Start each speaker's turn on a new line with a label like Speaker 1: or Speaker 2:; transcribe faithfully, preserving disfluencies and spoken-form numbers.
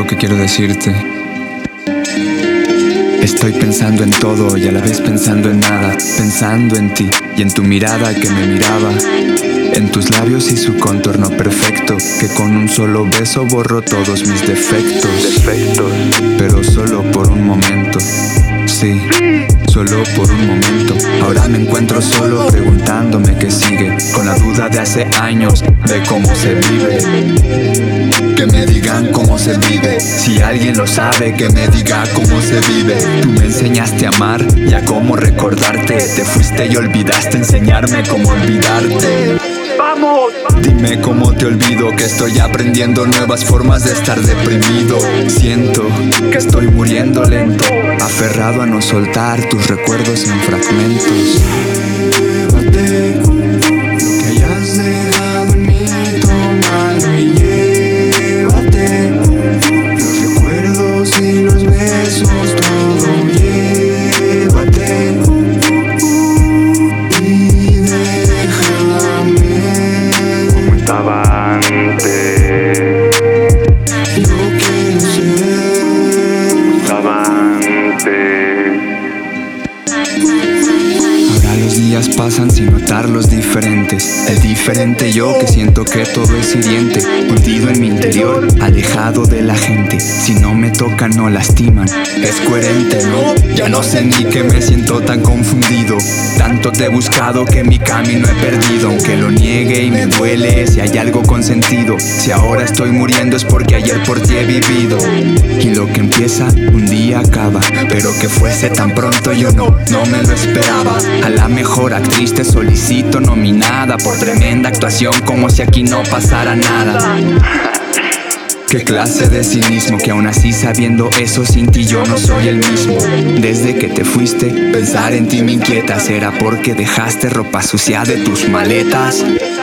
Speaker 1: lo que quiero decirte. Estoy pensando en todo y a la vez pensando en nada. Pensando en ti y en tu mirada que me miraba, en tus labios y su contorno perfecto, que con un solo beso borró todos mis defectos. Defectos. Pero solo por un momento. Sí, solo por un momento. Ahora me encuentro solo preguntándome qué sigue, con la duda de hace años de cómo se vive. Que me digan cómo se vive. Si alguien lo sabe, que me diga cómo se vive. Tú me enseñaste a amar y a cómo recordarte. Te fuiste y olvidaste enseñarme cómo olvidarte. ¡Vamos! Dime cómo te olvido, que estoy aprendiendo nuevas formas de estar deprimido. Siento que estoy muriendo lento, aferrado a no soltar tus recuerdos en fragmentos.
Speaker 2: Llévate lo que hayas dejado en mí, tómalo y llévate los recuerdos y los besos, todo llévate. Y déjame como estaba antes. Yo quiero ser como estaba antes.
Speaker 1: Ahora los días pasan sin notarlos diferentes. El diferente yo que siento que todo es hiriente, hundido en mi interior, alejado de la gente. Si no me tocan no lastiman, es coherente, ¿no? Ya no sé ni qué me siento tan confundido. Tanto te he buscado que mi camino he perdido. Aunque lo niegue y me duele, si hay algo con sentido. Si ahora estoy muriendo es porque ayer por ti he vivido. Y lo que empieza un día acaba, pero que fuese tan pronto yo no, no me lo esperaba. A la mejor actriz te solicito nominada por tremenda actuación, como si aquí no pasara nada. Qué clase de cinismo, que aún así sabiendo eso sin ti yo no soy el mismo. Desde que te fuiste, pensar en ti me inquieta. ¿Será porque dejaste ropa sucia de tus maletas?